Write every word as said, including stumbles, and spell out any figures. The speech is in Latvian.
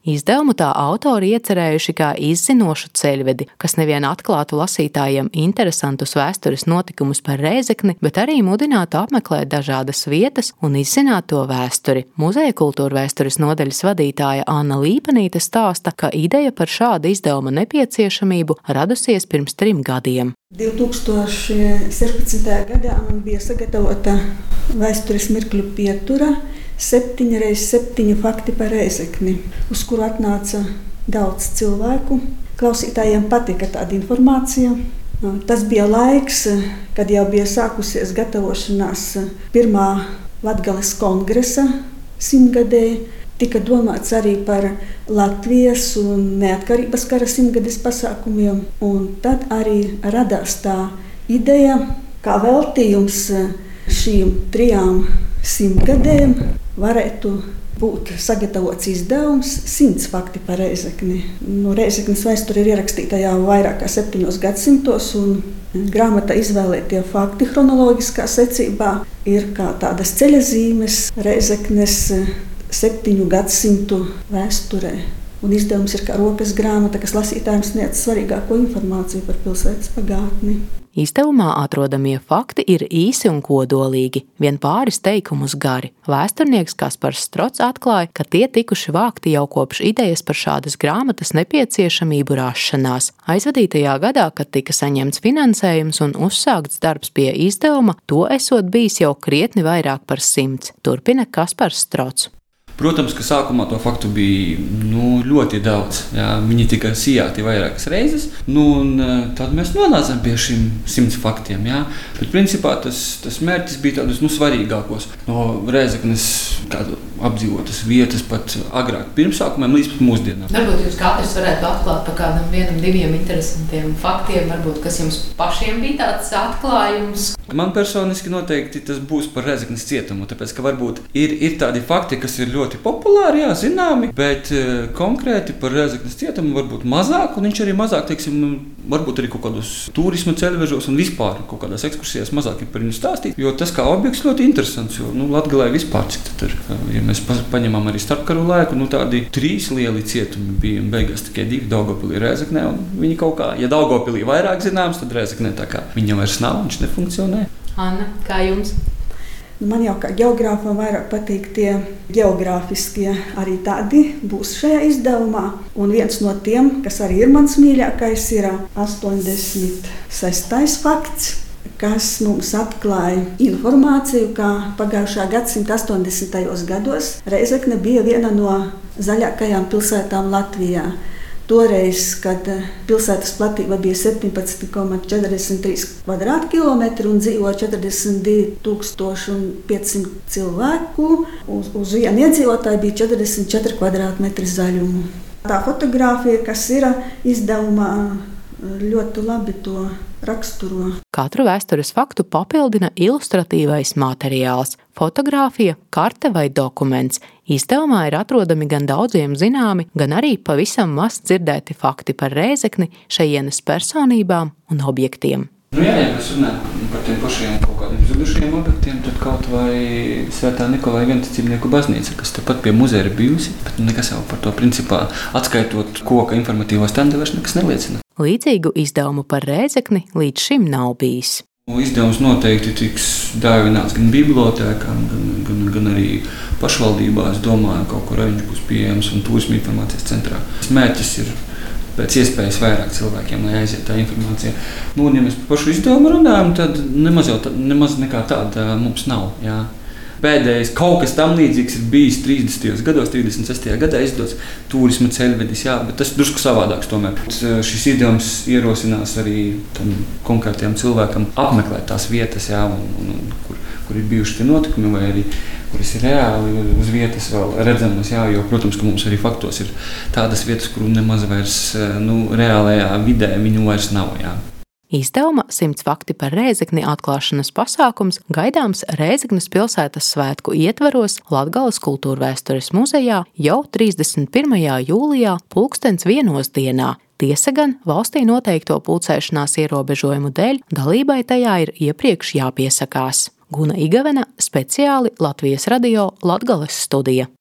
Izdevumu tā autori iecerējuši kā izzinošu ceļvedi, kas nevien atklātu lasītājiem interesantus vēstures notikumus par Rēzekni, bet arī mudinātu apmeklēt dažādas vietas un izzināt to vēsturi. Muzeja kultūrvēstures nodaļas vadītāja Anna Līpenīte stāsta, ka ideja par šādu izdevuma nepieciešamību radusies pirms trim gadiem. divi tūkstoši sešpadsmitajā gadā man bija sagatavota vēstures mirkļu pietura septiņi reiz septiņi fakti par Rēzekni, uz kuru atnāca daudz cilvēku. Klausītājiem patika tāda informācija. Tas bija laiks, kad jau bija sākusies gatavošanās pirmā Latgales kongresa simtgadēji. Tika domāts arī par Latvijas un neatkarības kara simtgades pasākumiem. Un tad arī radās tā ideja, kā veltījums šīm trijām simtgadēm varētu būt sagatavots izdevums simts fakti par Rēzekni. Nu, Rēzeknes vēsture ir ierakstīta jau vairāk kā septiņos gadsimtos, un grāmata izvēlētie fakti chronoloģiskā secībā ir kā tādas ceļazīmes Rēzeknes septiņu gadsimtu vēsturē. Un izdevums ir kā rokas grāmata, kas lasītājiem sniedz svarīgāko informāciju par pilsētas pagātni. Izdevumā atrodamie fakti ir īsi un kodolīgi, vien pāris teikumus gari. Vēsturnieks Kaspars Strots atklāja, ka tie tikuši vākti jau kopš idejas par šādas grāmatas nepieciešamību rašanās. Aizvadītajā gadā, kad tika saņemts finansējums un uzsākts darbs pie izdevuma, to esot bijis jau krietni vairāk par simts, turpina Kaspars Strots. Protams, ka sākumā to faktu bija nu, ļoti daudz. Jā, viņi tika sijāti vairākas reizes, nu, un tad mēs nonācām pie šiem simts faktiem. Jā. Bet principā tas, tas mērķis bija tādus nu, svarīgākos no Rēzeknes apdzīvotas vietas pat agrāk pirmsākumiem līdz pat mūsdienām. Varbūt jūs katrs varētu atklāt pa kādam vienam, diviem interesantiem faktiem, varbūt kas jums pašiem bija tāds atklājums. Man personiski noteikti tas būs par Rēzeknes cietumu, tāpēc, ka varbūt ir, ir tādi fakti, kas ir ļoti populāri, jā, zināmi, bet uh, konkrēti par Rēzeknes cietumu varbūt mazāk, un viņš arī mazāk, teiksim, varbūt arī kaut kādos turismu ceļvežos un vispār kaut kādās ekskursijās mazāk ir par viņu stāstīt, jo tas kā objekts ļoti interesants, jo, nu, Latgalē vispār cik tad ir, ja mēs paņemam arī starpkaru laiku, nu, tādi trīs lieli cietumi bija, un beigās tikai divi Daugavpilī Rēzeknē, un viņi kaut kā, ja Daugavpilī vairāk zināms, tad Rēzeknē tā kā viņa vairs nav, viņš nefunkcionē. Anna, kā jums? Man jau kā geogrāfam vairāk patīk tie geogrāfiskie, arī tādi būs šajā izdevumā. Un viens no tiem, kas arī ir mans mīļākais, ir astoņdesmit sestais fakts, kas mums atklāja informāciju, ka pagājušā gadsimta astoņdesmitajos gados Rēzekne bija viena no zaļākajām pilsētām Latvijā. Toreiz, kad pilsētas platība bija septiņpadsmit komats četrdesmit trīs kvadrātkilometri un dzīvo četrdesmit divi tūkstoši piecsimt cilvēku, uz, uz vienu iedzīvotāju bija četrdesmit četri kvadrātmetri zaļumu. Tā fotogrāfija, kas ir izdevumā, ļoti labi to raksturo. Katru vēstures faktu papildina ilustratīvais materiāls – fotogrāfija, karte vai dokuments. Izdevumā ir atrodami gan daudziem zināmi, gan arī pavisam maz dzirdēti fakti par Rēzekni, šejienes personībām un objektiem. Nu jā, ja mēs runājam par tiem pašiem kaut kādiem zudušiem objektiem, tad kaut vai Svētā Nikolai Vienticībnieku baznīca, kas tepat pie muzeja ir bijusi, bet nekas jau par to principā atskaitot koka informatīvo standu vairs nekas neliecina. Līdzīgu izdevumu par Rēzekni līdz šim nav bijis. Izdevums noteikti tiks dāvināts gan bibliotēkām, gan, gan, gan arī pašvaldībā, es domāju, kaut kur arī viņš būs pieejams un turisma informācijas centrā. Mērķis ir pēc iespējas vairāk cilvēkiem, lai aiziet tā informācija. Nu, un ja mēs par pašu izdevumu runājam, tad nemaz, jau tā, nemaz nekā tāda mums nav. Jā. Pēdējais kaut kas tam līdzīgs ir bijis trīsdesmitajos gados, trīsdesmit sestajā gadā izdots turisma ceļvedis, jā, bet tas drusku savādāks tomēr. Šis izdevums ierosinās arī tam konkrētajam cilvēkam apmeklēt tās vietas, jā, un, un, un, kur, kur ir bijuši tie notikumi, vai arī kuras ir reāli uz vietas vēl redzamas, jā, jo, protams, ka mums arī faktos ir tādas vietas, kuru nemaz vairs, nu, reālajā vidē viņu vairs nav, jā. Izdevuma simts fakti par Rēzekni atklāšanas pasākums gaidāms Rēzeknes pilsētas svētku ietvaros Latgales kultūrvēstures muzejā jau trīsdesmit pirmajā jūlijā pulkstens vienos dienā. Tiesa gan valstī noteikto pulcēšanās ierobežojumu dēļ dalībai tajā ir iepriekš jāpiesakās. Guna Igavena, speciāli Latvijas radio Latgales studija.